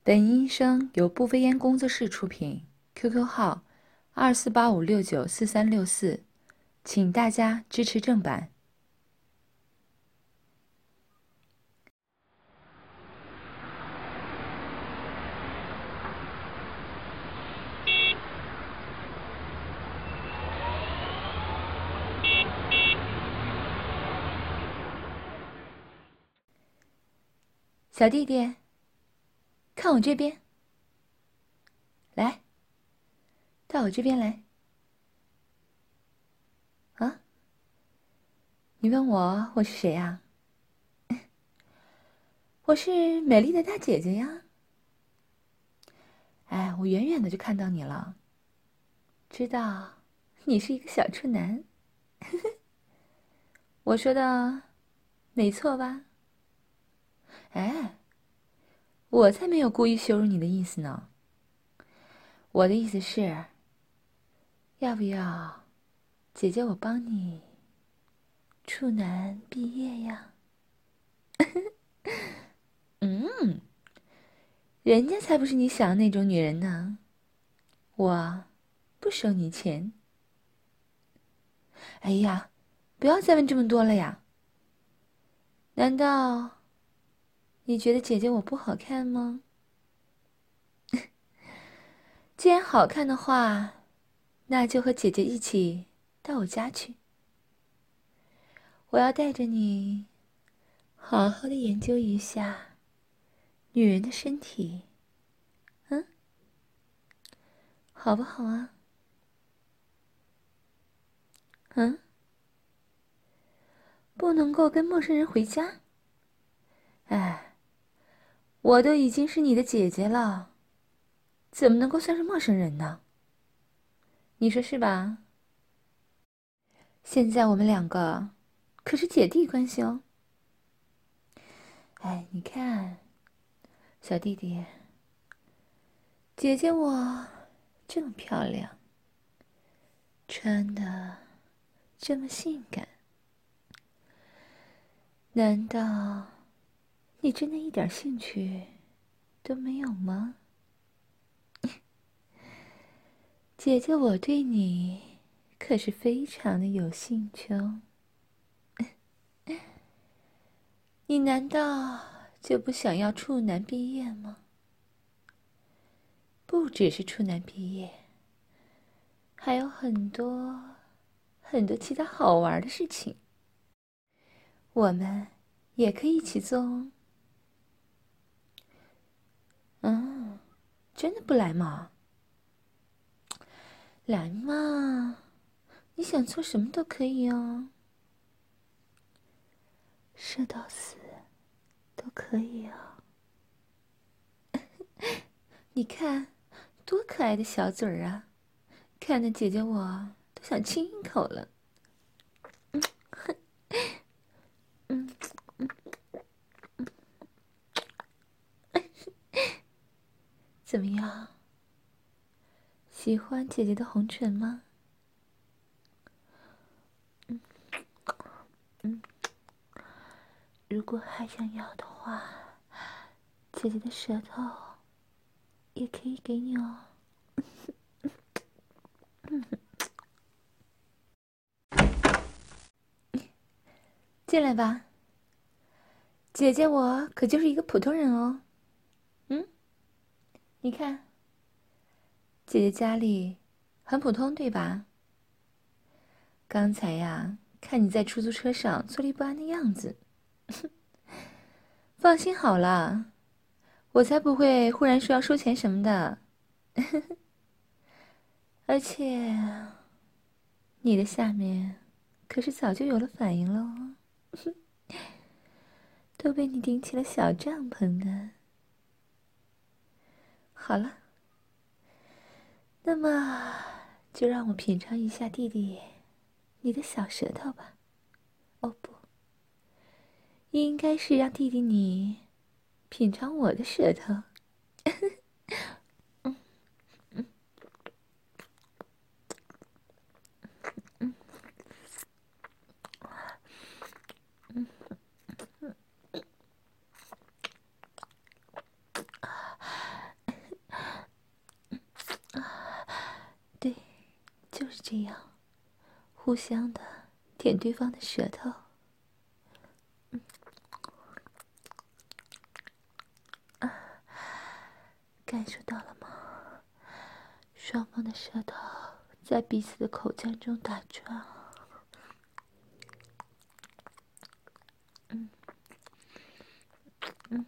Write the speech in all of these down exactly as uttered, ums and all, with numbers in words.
本音声由不飞烟工作室出品 ，Q Q 号二四八五六九四三六四，请大家支持正版。小弟弟，看我这边，来，到我这边来。啊？你问我我是谁呀？我是美丽的大姐姐呀。哎，我远远的就看到你了，知道你是一个小处男。我说的没错吧？哎，我才没有故意羞辱你的意思呢。我的意思是，要不要姐姐我帮你处男毕业呀？嗯，人家才不是你想的那种女人呢。我不收你钱。哎呀，不要再问这么多了呀。难道你觉得姐姐我不好看吗？既然好看的话，那就和姐姐一起到我家去。我要带着你好好的研究一下女人的身体，嗯，好不好啊？嗯，不能够跟陌生人回家？哎，我都已经是你的姐姐了，怎么能够算是陌生人呢？你说是吧？现在我们两个可是姐弟关系哦。哎，你看，小弟弟，姐姐我这么漂亮，穿的这么性感，难道你真的一点兴趣都没有吗？姐姐我对你可是非常的有兴趣哦。你难道就不想要处男毕业吗？不只是处男毕业，还有很多很多其他好玩的事情，我们也可以一起做哦。嗯，真的不来吗？来嘛，你想做什么都可以哦，射到死都可以哦。你看，多可爱的小嘴儿啊，看得姐姐我都想亲一口了。嗯，嗯嗯嗯，怎么样？喜欢姐姐的红唇吗？嗯嗯，如果还想要的话，姐姐的舌头也可以给你哦。进来吧，姐姐我可就是一个普通人哦。嗯，你看，姐姐家里很普通，对吧？刚才呀，看你在出租车上坐立不安的样子，放心好了，我才不会忽然说要收钱什么的。而且，你的下面可是早就有了反应了哦，都被你顶起了小帐篷呢。好了，那么就让我品尝一下弟弟你的小舌头吧。哦不，应该是让弟弟你品尝我的舌头。嗯嗯嗯嗯这样互相的舔对方的舌头。嗯，啊，感受到了吗？双方的舌头在彼此的口腔中打转。嗯，嗯，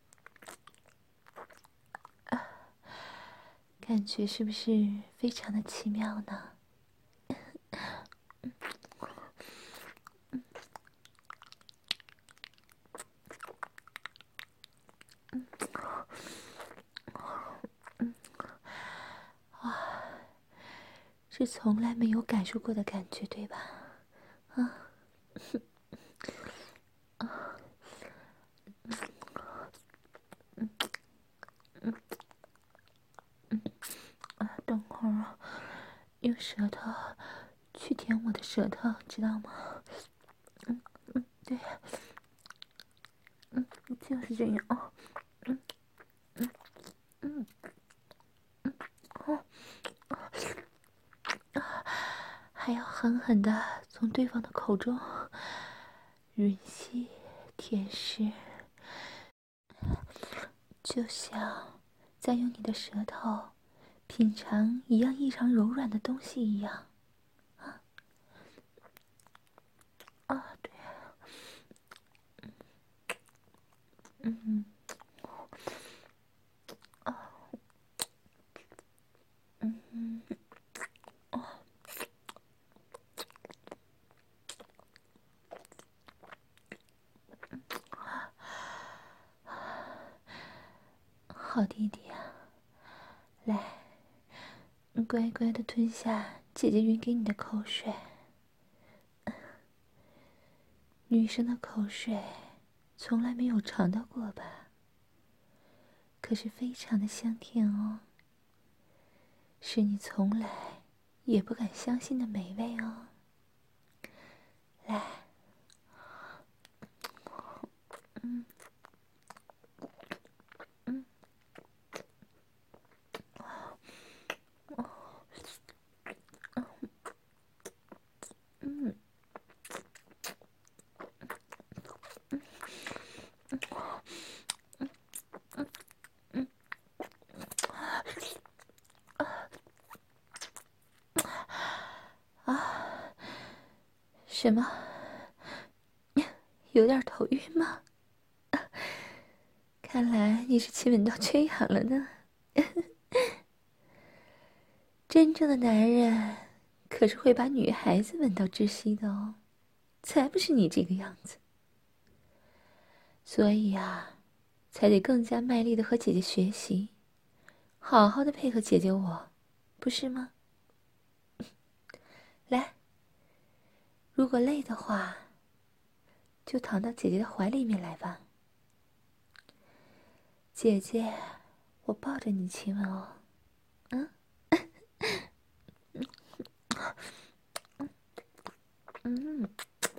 啊，感觉是不是非常的奇妙呢？是从来没有感受过的感觉，对吧？啊，啊，嗯嗯嗯啊，等会儿啊，用舌头去舔我的舌头，知道吗？嗯嗯，对，嗯，就是这样啊，嗯嗯嗯嗯，哦，啊，还要狠狠的从对方的口中吮吸舔舐，就像在用你的舌头品尝一样异常柔软的东西一样。啊啊，对，嗯，啊，嗯嗯，哦，好弟弟啊，来，你乖乖的吞下姐姐匀给你的口水。女生的口水从来没有尝到过吧？可是非常的香甜哦，是你从来也不敢相信的美味哦。来，嗯嗯，哦，嗯嗯，啊，什么？有点头晕吗？看来你是亲吻到缺氧了呢。真正的男人可是会把女孩子吻到窒息的哦，才不是你这个样子。所以啊，才得更加卖力的和姐姐学习，好好的配合姐姐我，不是吗？来，如果累的话，就躺到姐姐的怀里面来吧。姐姐，我抱着你亲吻哦。嗯，嗯，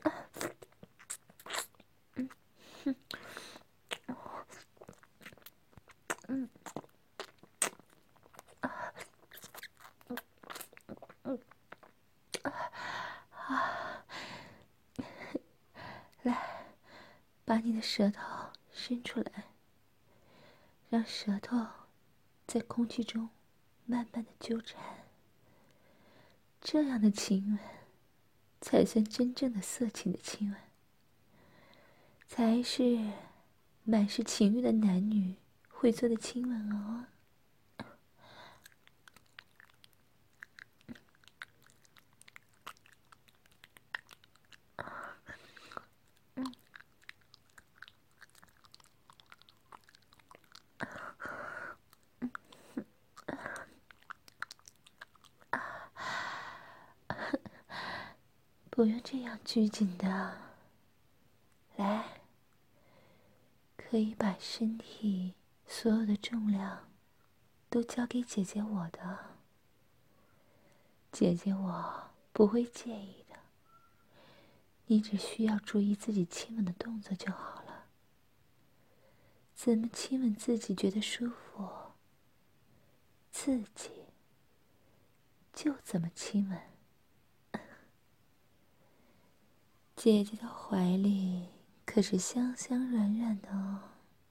嗯，嗯，嗯，啊，来，把你的舌头伸出来，让舌头在空气中慢慢的纠缠，这样的亲吻才算真正的色情的亲吻，才是满是情欲的男女会做的亲吻哦。嗯，不用这样拘谨的，来，可以把身体所有的重量都交给姐姐我的，姐姐我不会介意的，你只需要注意自己亲吻的动作就好了，怎么亲吻自己觉得舒服、刺激，就怎么亲吻， 姐姐的怀里可是香香软软的哦。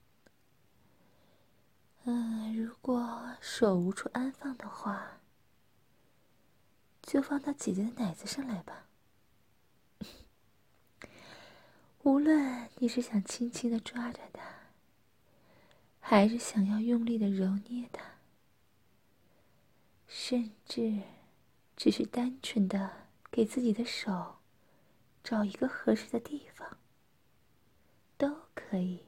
嗯，如果手无处安放的话，就放到姐姐的奶子上来吧。无论你是想轻轻地抓着它，还是想要用力地揉捏它，甚至只是单纯的给自己的手找一个合适的地方，都可以。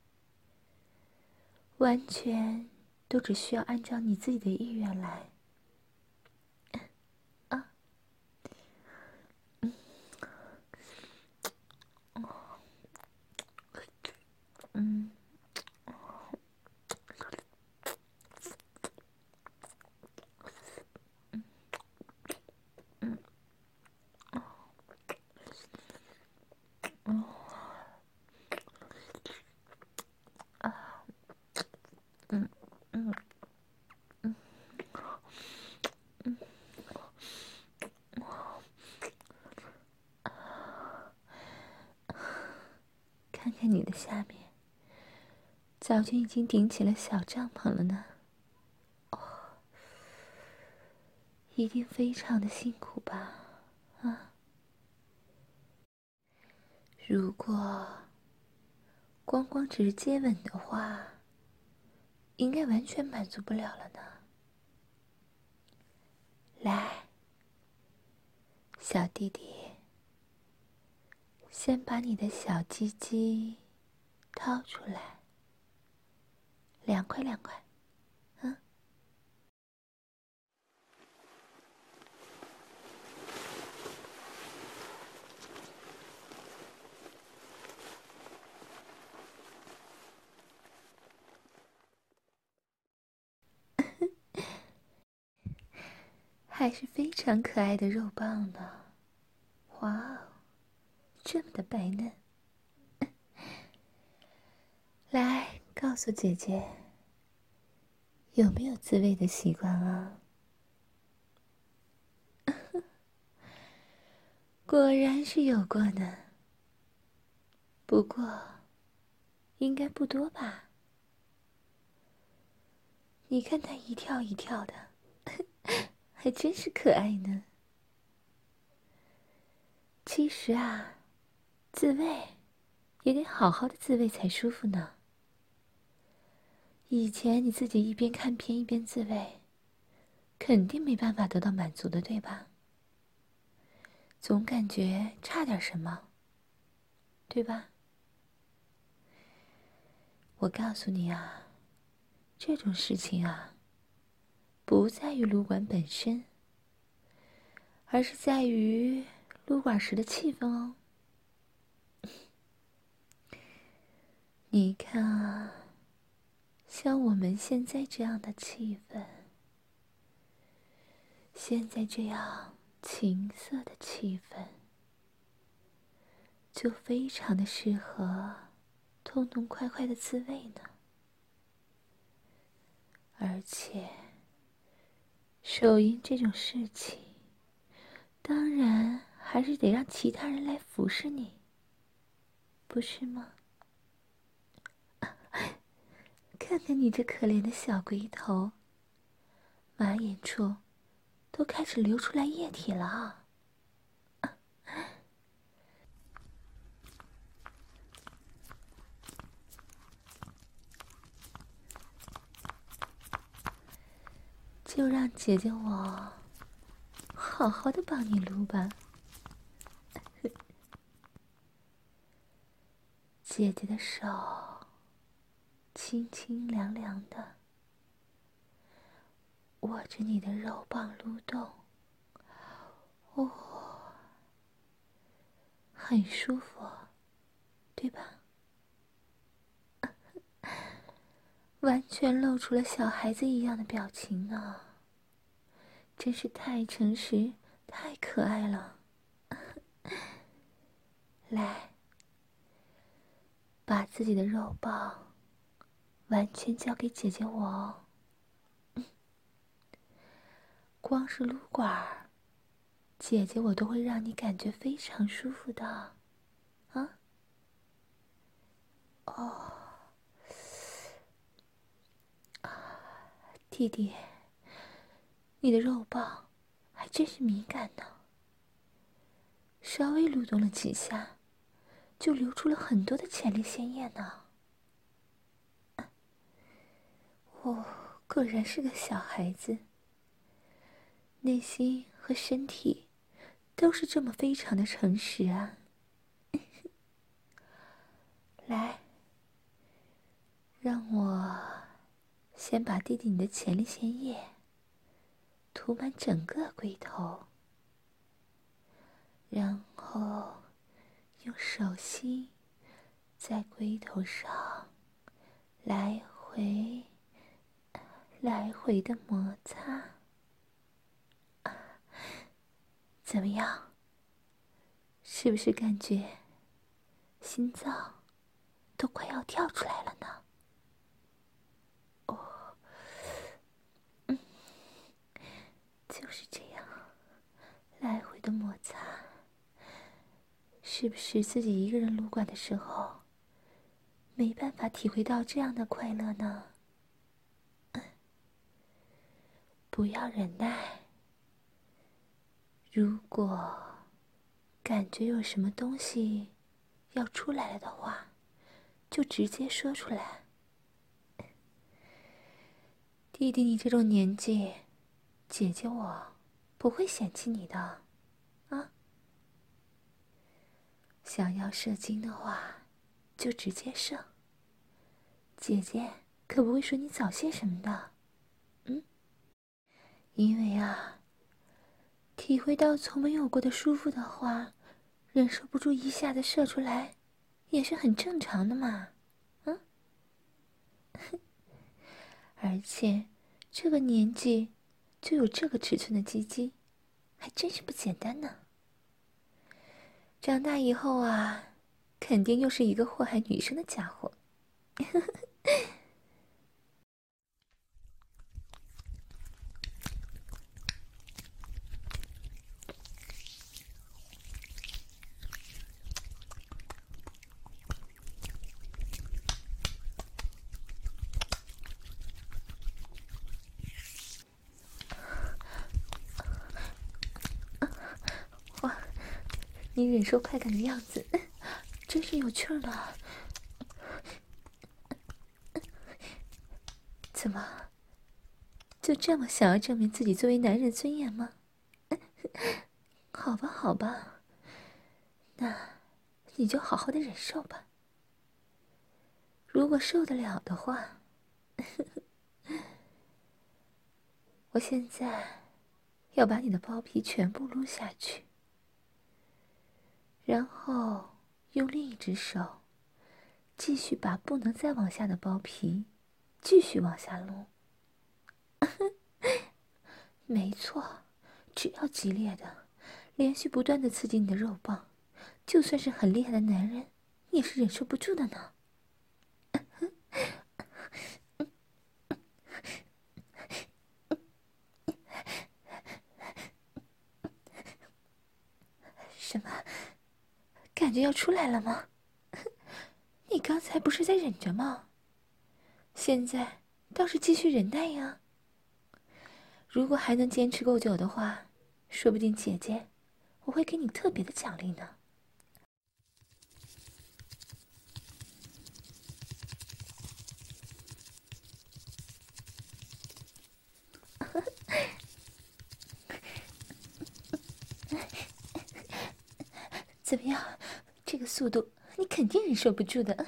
完全都只需要按照你自己的意愿来。啊，嗯，嗯，嗯，嗯，啊，嗯，嗯，嗯，嗯，看看你的下面，早就已经顶起了小帐篷了呢。哦，一定非常的辛苦吧？啊，如果光光只是接吻的话，应该完全满足不了了呢。来，小弟弟，先把你的小鸡鸡掏出来，凉快凉快，嗯。还是非常可爱的肉棒呢。哇哦，这么的白嫩。来，告诉姐姐，有没有自慰的习惯啊？果然是有过呢。不过，应该不多吧？你看他一跳一跳的，还真是可爱呢。其实啊，自慰也得好好的自慰才舒服呢。以前你自己一边看片一边自慰，肯定没办法得到满足的，对吧？总感觉差点什么，对吧？我告诉你啊，这种事情啊，不在于撸管本身，而是在于撸管时的气氛哦。你看啊，像我们现在这样的气氛，现在这样情色的气氛，就非常的适合痛痛快快的自慰呢。而且，手淫这种事情，当然还是得让其他人来服侍你，不是吗？看看你这可怜的小龟头，马眼处都开始流出来液体了啊！就让姐姐我好好的帮你撸吧。姐姐的手清清凉凉的握着你的肉棒撸动，哦，很舒服，对吧？完全露出了小孩子一样的表情呢，真是太诚实、太可爱了。来，把自己的肉棒完全交给姐姐我哦。光是撸管儿，姐姐我都会让你感觉非常舒服的。 哦，弟弟，你的肉棒还真是敏感呢，稍微蠕动了几下，就流出了很多的前列腺液呢。哦，果然是个小孩子，内心和身体都是这么非常的诚实啊。来，让我先把弟弟你的前列腺液涂满整个龟头，然后用手心在龟头上来回来回的摩擦。怎么样？是不是感觉心脏都快要跳出来了呢？哦，嗯，就是这样，来回的摩擦。是不是自己一个人撸管的时候，没办法体会到这样的快乐呢？嗯，不要忍耐。如果感觉有什么东西要出来了的话，就直接说出来。弟弟，你这种年纪，姐姐我不会嫌弃你的，啊。想要射精的话，就直接射。姐姐可不会说你早泄什么的，嗯。因为啊，体会到从没有过的舒服的话，忍受不住一下子射出来，也是很正常的嘛，嗯。而且这个年纪就有这个尺寸的鸡鸡，还真是不简单呢。长大以后啊，肯定又是一个祸害女生的家伙。哇，你忍受快感的样子，真是有趣呢。怎么，就这么想要证明自己作为男人的尊严吗？好吧，好吧，那你就好好的忍受吧。如果受得了的话，我现在要把你的包皮全部撸下去，然后用另一只手继续把不能再往下的包皮继续往下撸。没错，只要激烈的、连续不断的刺激你的肉棒，就算是很厉害的男人也是忍受不住的呢。什么？感觉要出来了吗？你刚才不是在忍着吗？现在倒是继续忍耐呀。如果还能坚持够久的话，说不定姐姐我会给你特别的奖励呢。怎么样？这个速度你肯定忍受不住的。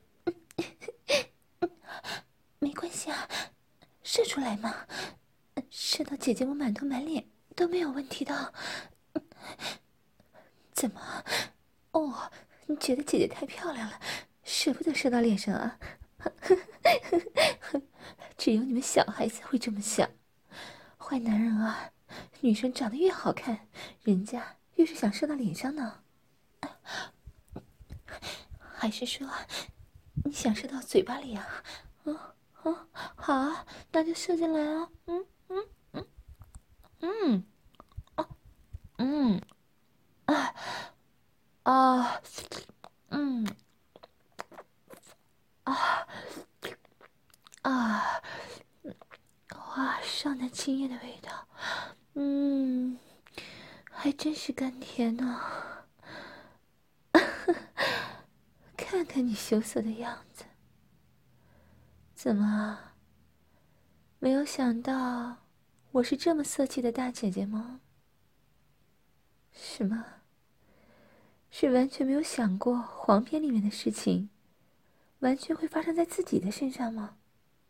没关系啊，射出来嘛，射到姐姐我满头满脸都没有问题的。怎么？哦，你觉得姐姐太漂亮了，舍不得射到脸上啊？只有你们小孩子会这么想。坏男人啊，女生长得越好看，人家越是想射到脸上呢。还是说你想射到嘴巴里啊？嗯嗯，好啊，那就射进来啊。嗯嗯嗯嗯，哦嗯啊啊嗯少男精液的味道，嗯，还真是甘甜呢。看看你羞涩的样子，怎么，没有想到我是这么色气的大姐姐吗？什么？是完全没有想过黄片里面的事情完全会发生在自己的身上吗？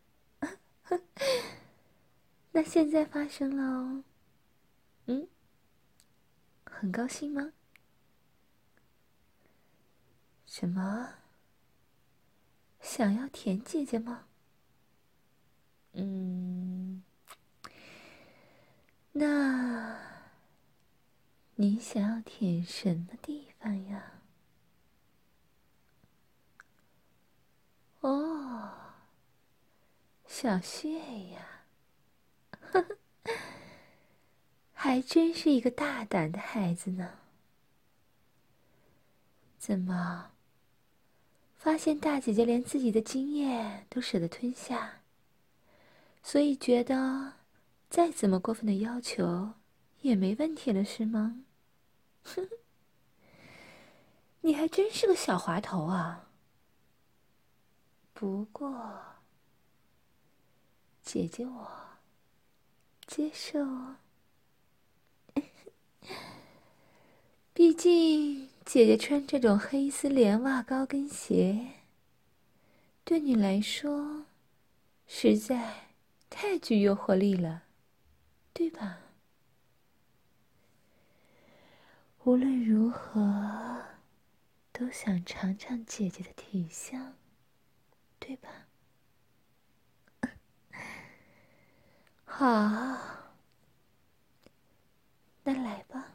那现在发生了哦。嗯，很高兴吗？什么？想要舔姐姐吗？嗯，那你想要舔什么地方呀？哦，小穴呀，还真是一个大胆的孩子呢。怎么，发现大姐姐连自己的精液都舍得吞下，所以觉得再怎么过分的要求也没问题了，是吗？哼，你还真是个小滑头啊。不过，姐姐我接受哦。毕竟姐姐穿这种黑丝连袜高跟鞋，对你来说实在太具诱惑力了，对吧？无论如何，都想尝尝姐姐的体香，对吧？好，那来吧，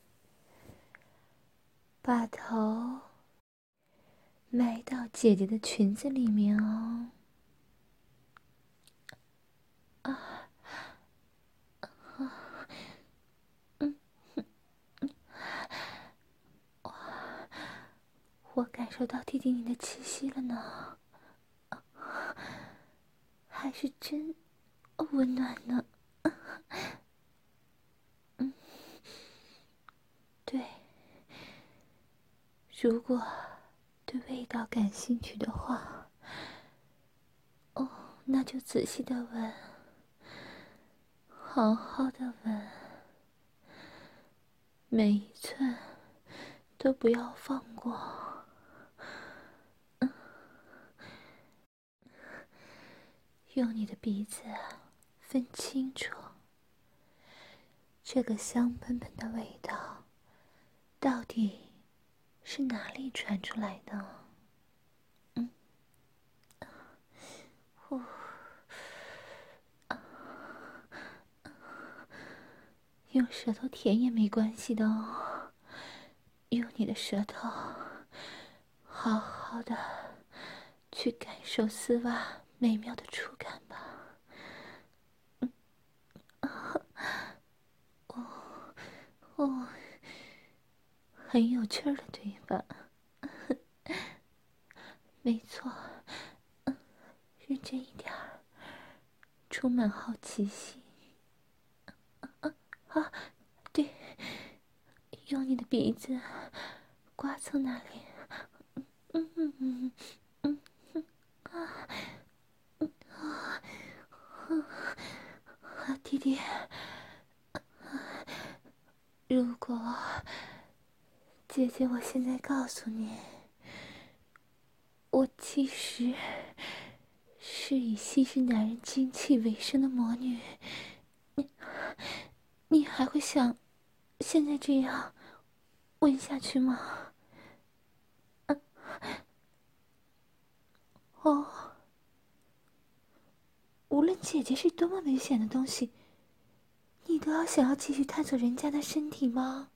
把头埋到姐姐的裙子里面哦。啊，嗯，哇，我感受到弟弟你的气息了呢，还是真温暖呢。嗯，对，如果对味道感兴趣的话，哦，那就仔细的闻，好好的闻，每一寸都不要放过。嗯，用你的鼻子分清楚，这个香喷喷的味道到底是哪里传出来的？嗯，呼，用舌头舔也没关系的哦，用你的舌头好好的去感受丝袜美妙的触感吧。嗯，哦哦，很有趣儿的，对吧？没错，嗯，认真一点儿，充满好奇心。啊，对，用你的鼻子刮蹭那里。嗯嗯嗯嗯嗯啊嗯啊啊，弟弟，如果姐姐我现在告诉你，我其实是以吸食男人精气为生的魔女，你你还会想现在这样问下去吗？嗯，哦，无论姐姐是多么危险的东西，你都要想要继续探索人家的身体吗？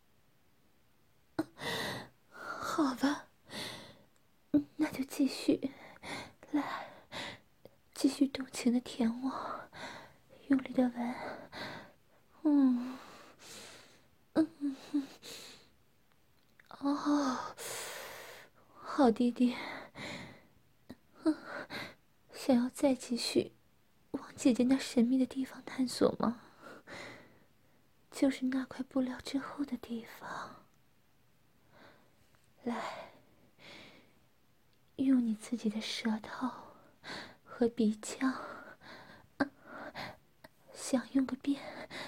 好吧，嗯，那就继续，来，继续动情的舔我，用力的闻，嗯，嗯嗯嗯，哦，好弟弟，嗯，想要再继续往姐姐那神秘的地方探索吗？就是那块布料之后的地方。来，用你自己的舌头和鼻腔，享用个遍。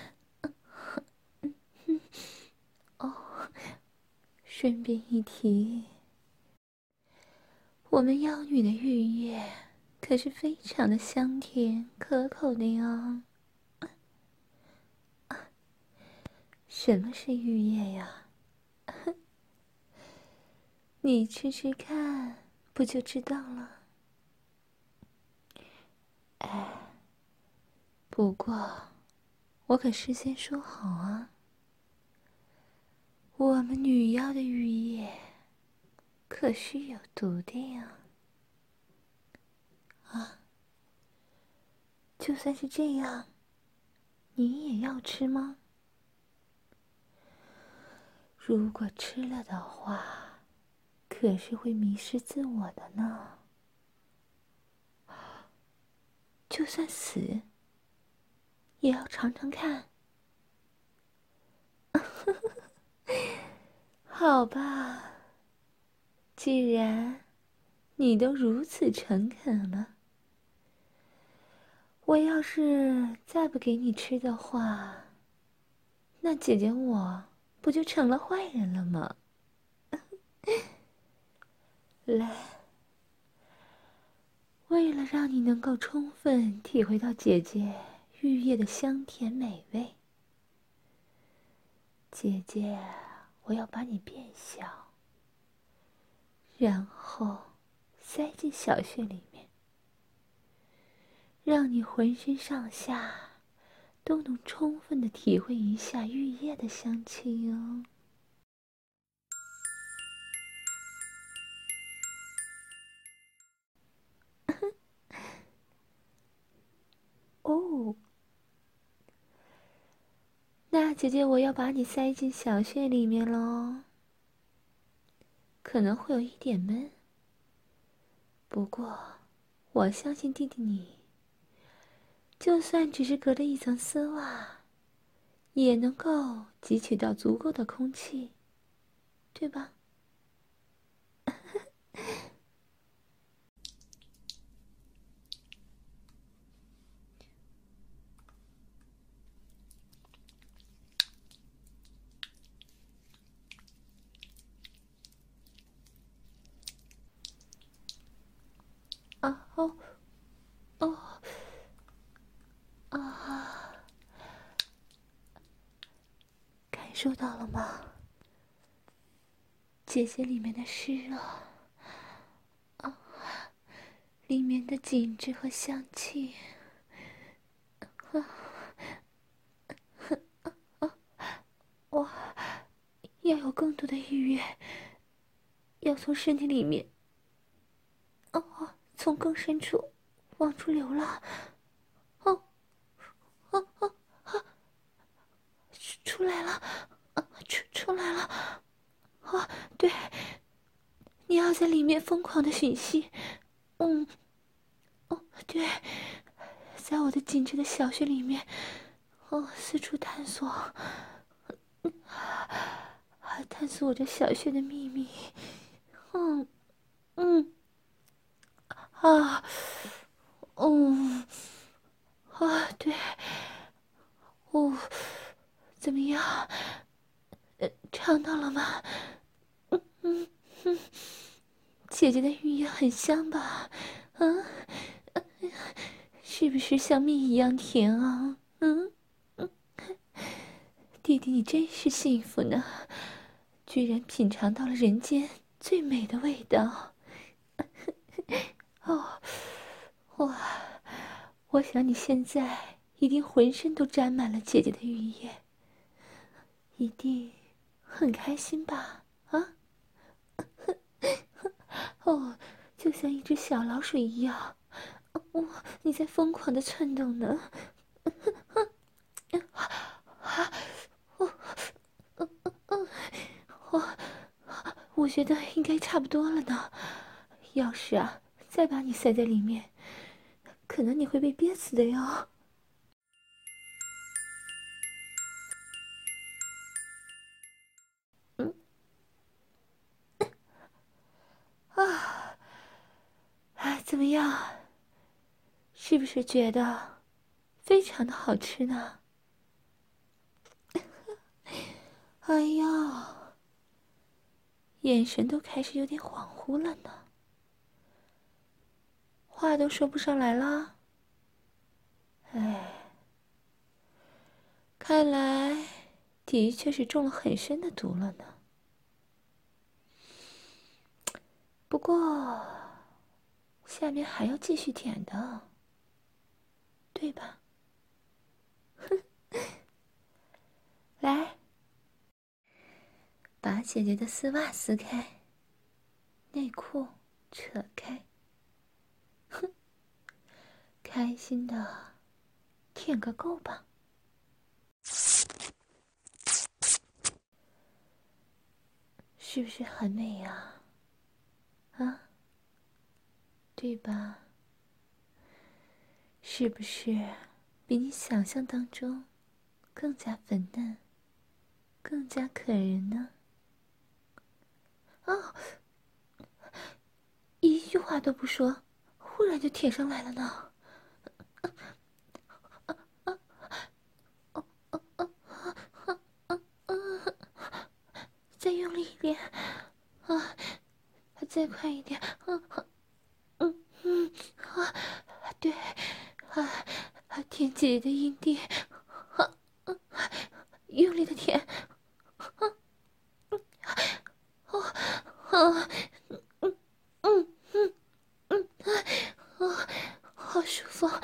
哦，顺便一提，我们妖女的玉液可是非常的香甜可口的哟。什么是玉液呀？你吃吃看，不就知道了。哎，不过我可事先说好啊，我们女妖的玉液可是有毒的呀。啊，就算是这样，你也要吃吗？如果吃了的话，可是会迷失自我的呢。就算死，也要尝尝看。好吧，既然你都如此诚恳了，我要是再不给你吃的话，那姐姐我不就成了坏人了吗？来，为了让你能够充分体会到姐姐玉液的香甜美味，姐姐我要把你变小，然后塞进小穴里面，让你浑身上下都能充分的体会一下玉液的香气哦。哦，那姐姐我要把你塞进小穴里面喽，可能会有一点闷，不过我相信弟弟你，就算只是隔着一层丝袜，也能够汲取到足够的空气，对吧？啊哦哦啊！感受到了吗？姐姐里面的湿热，啊，里面的紧致和香气，啊，哇，要有更多的愉悦，要从身体里面，哦，从更深处往出流了，哦，哦哦啊，出出来了，啊，出出来了，啊，对，你要在里面疯狂的吮吸，嗯，哦，对，在我的紧致的小穴里面，哦，四处探索，嗯，探索我这小穴的秘密，嗯嗯啊，嗯啊，对，哦，怎么样？呃，尝到了吗？嗯嗯嗯，姐姐的玉液很香吧？嗯，是不是像蜜一样甜啊？嗯嗯，弟弟你真是幸福呢，居然品尝到了人间最美的味道。哦，哇，我想你现在一定浑身都沾满了姐姐的玉液，一定很开心吧？啊？哦，就像一只小老鼠一样，哦，你在疯狂的窜动呢。啊，哦，嗯嗯嗯，我我觉得应该差不多了呢。要是啊，再把你塞在里面， 可能你会被憋死的哟。嗯，啊，啊，怎么样？是不是觉得非常的好吃呢？哎呀，眼神都开始有点恍惚了呢，话都说不上来了。哎，看来的确是中了很深的毒了呢。不过，下面还要继续舔的，对吧？来，把姐姐的丝袜撕开，内裤扯开，哼，开心的舔个够吧。是不是很美呀？啊，对吧？是不是比你想象当中更加粉嫩，更加可人呢？啊，一句话都不说，忽然就舔上来了呢。再用力一点，啊，再快一点，嗯嗯嗯，啊，对，啊，舔姐姐的阴蒂，啊，用力的舔，啊，哦，啊，嗯嗯嗯嗯，啊，好舒服，啊，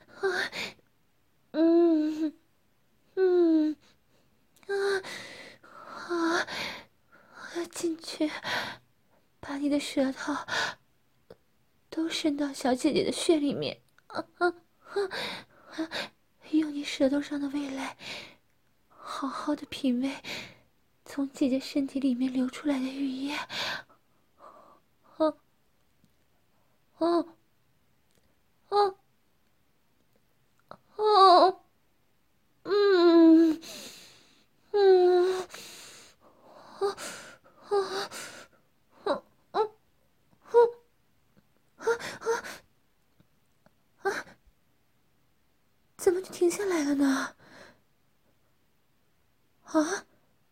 嗯嗯啊啊，进去，把你的舌头都伸到小姐姐的血里面，啊啊啊！用你舌头上的味蕾，好好的品味从姐姐身体里面流出来的浴液。哦哦哦哦，嗯嗯，哦哦哦哦哦，怎么就停下来了呢？啊！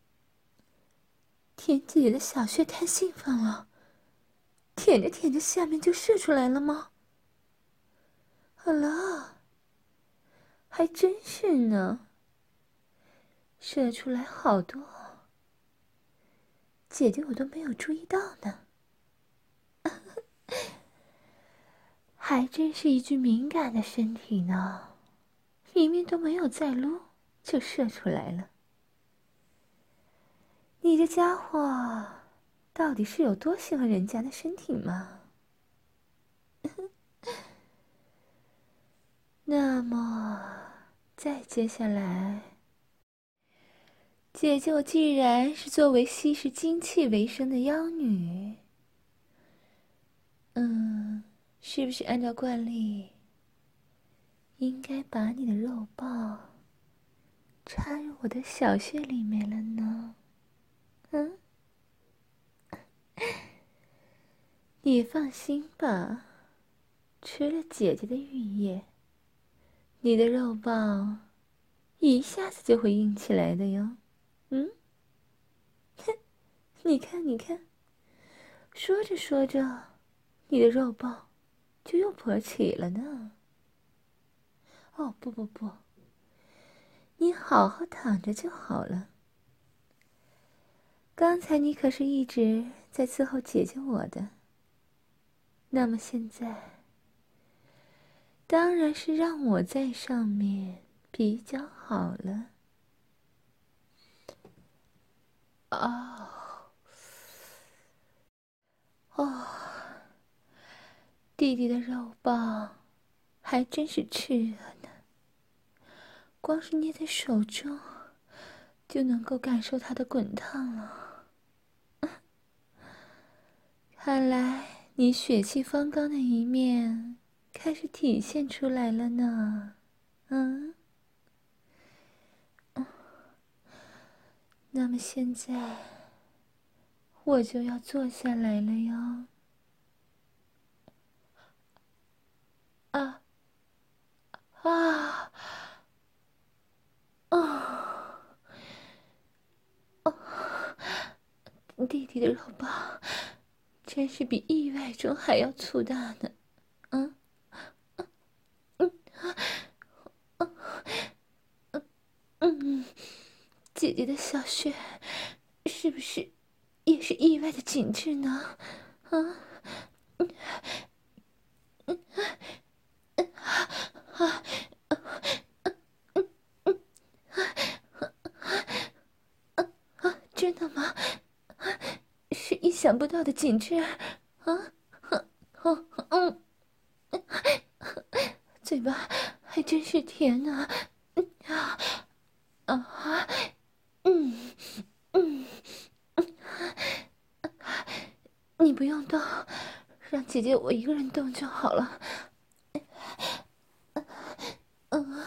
舔姐姐的小穴太兴奋了，舔着舔着下面就射出来了吗？好了，还真是呢，射出来好多，姐姐我都没有注意到呢。还真是一具敏感的身体呢，明明都没有在撸，就射出来了。你这家伙，到底是有多喜欢人家的身体吗？那么，再接下来，姐姐我既然是作为吸食精气为生的妖女，嗯，是不是按照惯例，应该把你的肉棒插入我的小穴里面了呢？嗯，你放心吧，吃了姐姐的浴液，你的肉棒一下子就会硬起来的哟。嗯，哼，你看，你看，说着说着，你的肉棒就又勃起了呢。哦，不不不，你好好躺着就好了。刚才你可是一直在伺候姐姐我的，那么现在当然是让我在上面比较好了。哦哦，弟弟的肉棒还真是炽热呢，光是捏在手中就能够感受它的滚烫了。看来你血气方刚的一面开始体现出来了呢。嗯，那么现在我就要坐下来了哟。啊啊啊！弟弟的肉包真是比意外中还要粗大呢。嗯嗯嗯，姐姐的小穴是不是也是意外的紧致呢？啊嗯嗯啊啊！真的吗？是意想不到的紧致啊！哦嗯，嘴巴还真是甜呢。啊啊嗯嗯，你不用动，让姐姐我一个人动就好了。嗯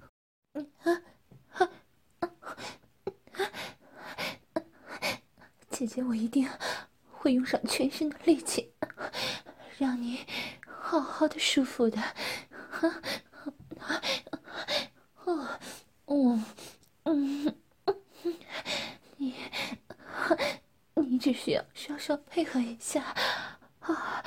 姐姐我一定会用上全身的力气，让你好好的舒服的。哦，嗯嗯，你你只需要稍稍配合一下啊。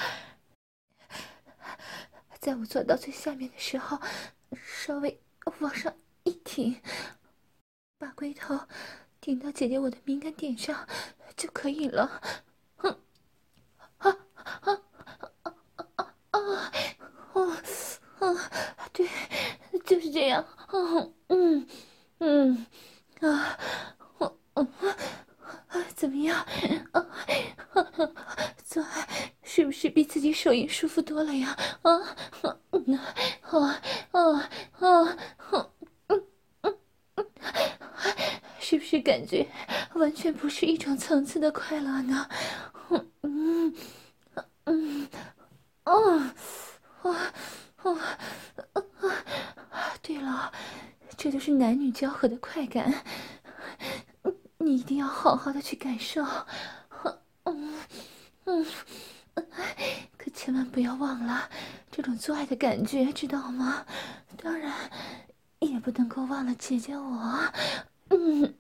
在我坐到最下面的时候，稍微往上一挺，把龟头顶到姐姐我的敏感点上就可以了。哼啊啊啊啊啊！对，就是这样。嗯嗯嗯啊，我嗯啊，怎么样？啊，做爱是不是比自己手淫舒服多了呀？啊啊啊啊啊！是不是感觉完全不是一种层次的快乐呢？嗯嗯嗯哦哦哦啊！对了，这就是男女交合的快感，你一定要好好的去感受。嗯嗯，可千万不要忘了这种做爱的感觉，知道吗？当然，也不能够忘了姐姐我。嗯。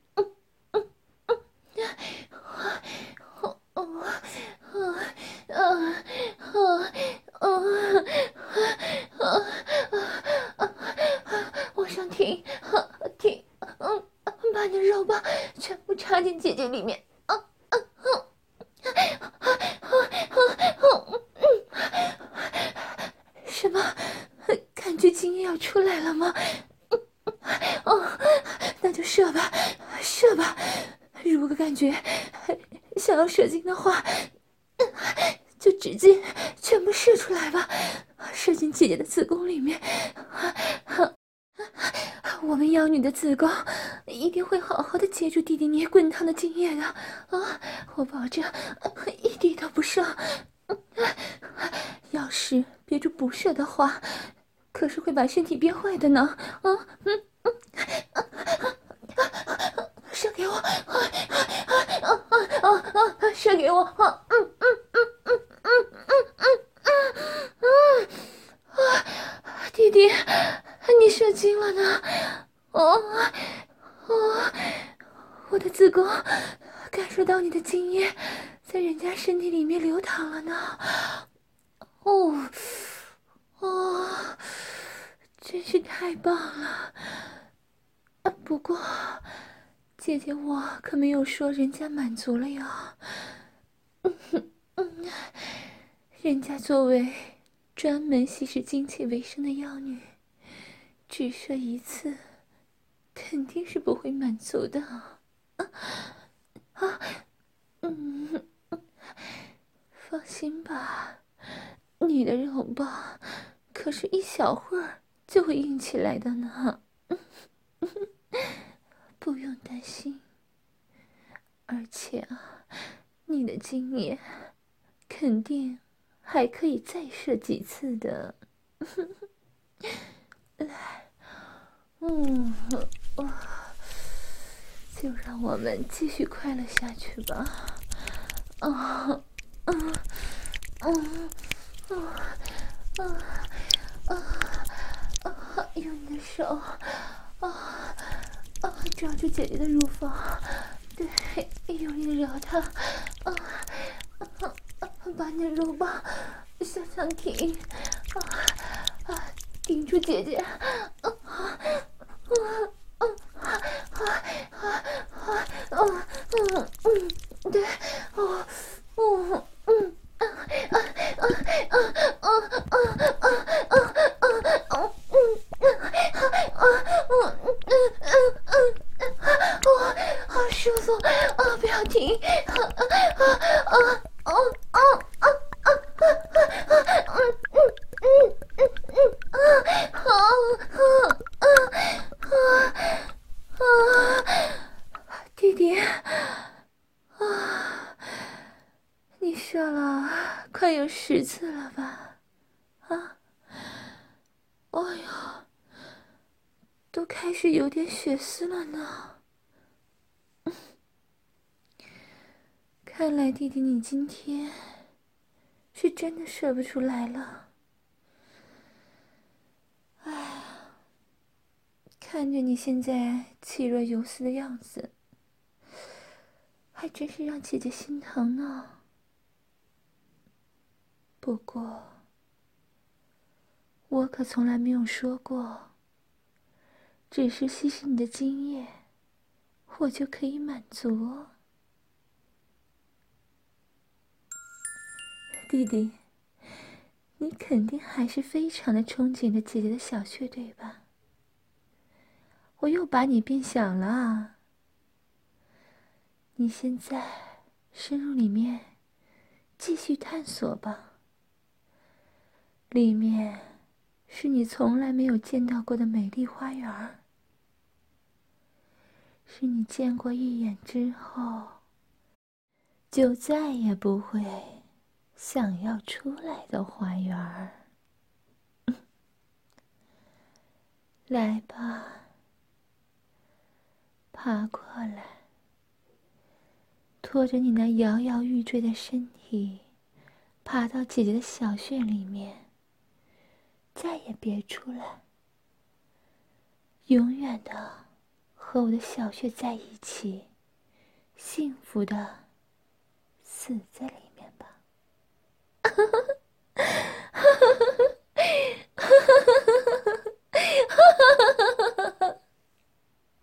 哦哦哦哦哦哦哦哦！往上挺，挺，嗯，把你的肉棒全部插进姐姐里面。啊啊啊啊！什么？感觉精液要出来了吗？哦，那就射吧，射吧！如果感觉想要射精的话，就直接全部射出来吧，射进姐姐的子宫里面。我们妖女的子宫一定会好好的接住弟弟你滚烫的精液的啊！我保证一滴都不剩。要是憋住不射的话，可是会把身体憋坏的呢。啊嗯嗯啊啊！射给我！啊啊啊啊啊！射给我！啊嗯嗯嗯嗯嗯嗯嗯嗯啊！弟弟，你射精了呢！哦哦，我的子宫感受到你的精液在人家身体里面流淌了呢。哦哦，真是太棒了！啊，不过姐姐我可没有说人家满足了呀。嗯，人家作为专门吸食精气为生的妖女，只射一次肯定是不会满足的。啊啊，嗯，放心吧，你的肉棒可是一小会儿就会硬起来的呢，不用担心。而且啊，你的精液肯定还可以再射几次的。 来，嗯，就让我们继续快乐下去吧。啊，嗯，嗯，嗯，啊，啊，啊！用你的手，啊啊，抓住姐姐的乳房，对，用力的摇它，啊啊啊！把你的肉棒向上挺，啊啊！顶住姐姐，啊啊啊啊啊啊啊！嗯嗯嗯，对，哦哦嗯啊啊啊啊啊啊啊啊啊啊嗯啊啊嗯嗯嗯嗯啊哦，好舒服啊！不要停啊啊啊啊啊啊啊啊啊啊！嗯嗯嗯嗯嗯啊！好啊啊啊啊！弟弟。啊，你射了快有十次了吧？啊，哎呦，都开始有点血丝了呢。看来弟弟你今天是真的射不出来了。哎呀，看着你现在气若游丝的样子，还真是让姐姐心疼呢。不过，我可从来没有说过，只是吸食你的精液，我就可以满足哦。弟弟，你肯定还是非常的憧憬着姐姐的小穴，对吧？我又把你变小了啊。你现在深入里面，继续探索吧。里面是你从来没有见到过的美丽花园，是你见过一眼之后，就再也不会想要出来的花园。来吧，爬过来，拖着你那摇摇欲坠的身体，爬到姐姐的小穴里面，再也别出来，永远的和我的小穴在一起，幸福的死在里